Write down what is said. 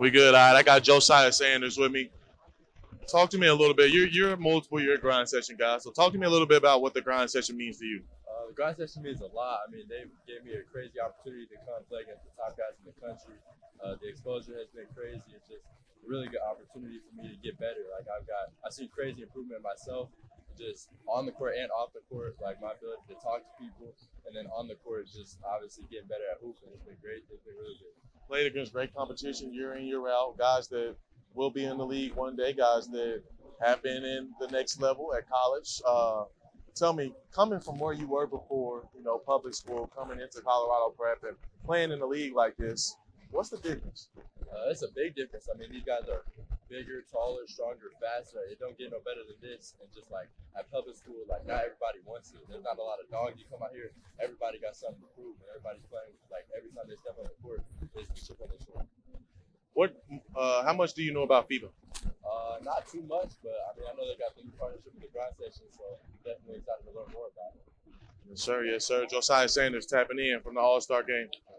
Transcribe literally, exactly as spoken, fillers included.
We good. All right. I got Josiah Sanders with me. Talk to me a little bit. You're you're a multiple year grind session guy. So talk to me a little bit about what the grind session means to you. Uh, the grind session means a lot. I mean, they gave me a crazy opportunity to come play against the top guys in the country. Uh, the exposure has been crazy. It's just a really good opportunity for me to get better. Like I've got, I've seen crazy improvement in myself, just on the court and off the court. Like my ability to talk to people, and then on the court, just obviously getting better at hooping. It's been great. It's been really good. Played against great competition year in, year out. Guys that will be in the league one day, guys that have been in the next level at college. Uh, tell me, coming from where you were before, you know, public school, coming into Colorado Prep and playing in the league like this, what's the difference? Uh, it's a big difference. I mean, these guys are bigger, taller, stronger, faster. It don't get no better than this. And just like at public school, like not everybody wants it. There's not a lot of dogs. You come out here, everybody got something to prove, and everybody's playing. Like every time they step on the court, it's the chip on their shoulder. What? Uh, how much do you know about FIBA? Uh, not too much, but I mean, I know they got the new partnership with the grind session, so definitely excited to learn more about it. Yes, sir. Yes, sir. Josiah Sanders tapping in from the All Star game.